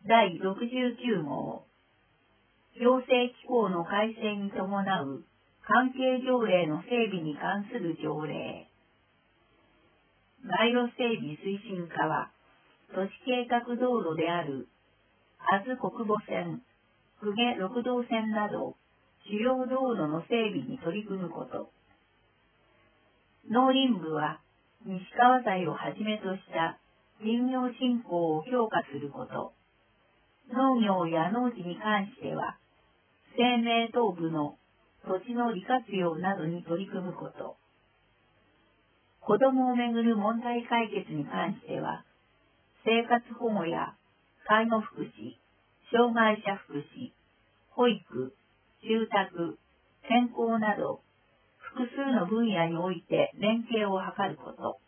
第69号。行政機構の改正に伴う関係条例の整備に関する条例。街路整備推進課は、都市計画道路である、阿津国母線、公家六道線など、主要道路の整備に取り組むこと。農林部は、西川材をはじめとした林業振興を強化すること。農業や農地に関しては、生命等部の土地の利活用などに取り組むこと。子どもをめぐる問題解決に関しては、生活保護や介護福祉、障害者福祉、保育、住宅、健康など、複数の分野において連携を図ること。